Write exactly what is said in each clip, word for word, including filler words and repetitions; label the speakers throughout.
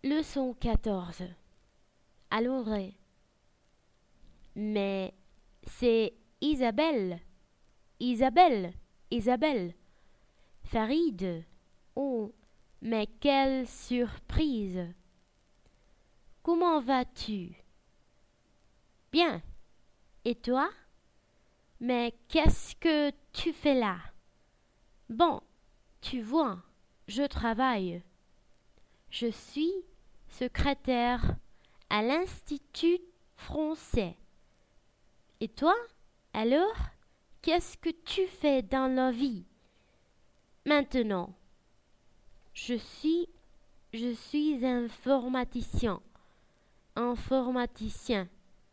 Speaker 1: Leçon quatorze. À Londres. Mais c'est Isabelle. Isabelle. Isabelle. Farid. Oh, mais quelle surprise. Comment vas-tu? Bien. Et toi? Mais qu'est-ce que tu fais là? Bon, tu vois, je travaille. Je suis secrétaire à l'Institut français. Et toi, alors, qu'est-ce que tu fais dans la vie? Maintenant, je suis, je suis informaticien. Informaticien.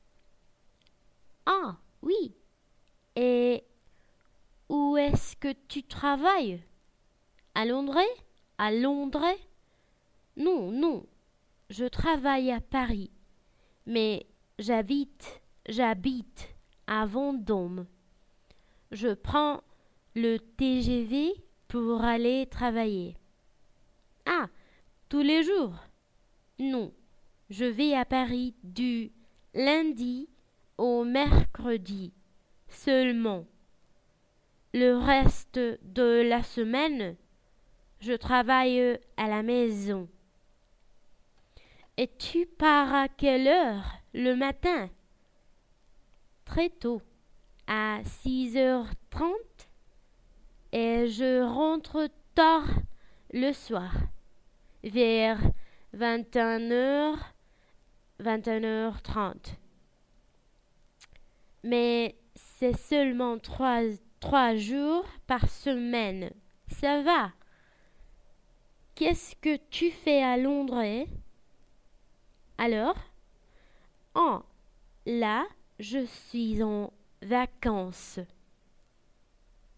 Speaker 1: Ah, oui. Et où est-ce que tu travailles? À Londres? À Londres? Non, non. Je travaille à Paris. Mais j'habite, j'habite à Vendôme. Je prends le T G V pour aller travailler. Ah, tous les jours? Non. Je vais à Paris du lundi au mercredi seulement. Le reste de la semaine, je travaille à la maison. Et tu pars à quelle heure le matin? Très tôt, à six heures trente, et je rentre tard le soir, vers vingt et une heures, vingt et une heures trente. Mais c'est seulement trois, trois jours par semaine. Ça va. Qu'est-ce que tu fais à Londres? Alors? Oh, là, je suis en vacances.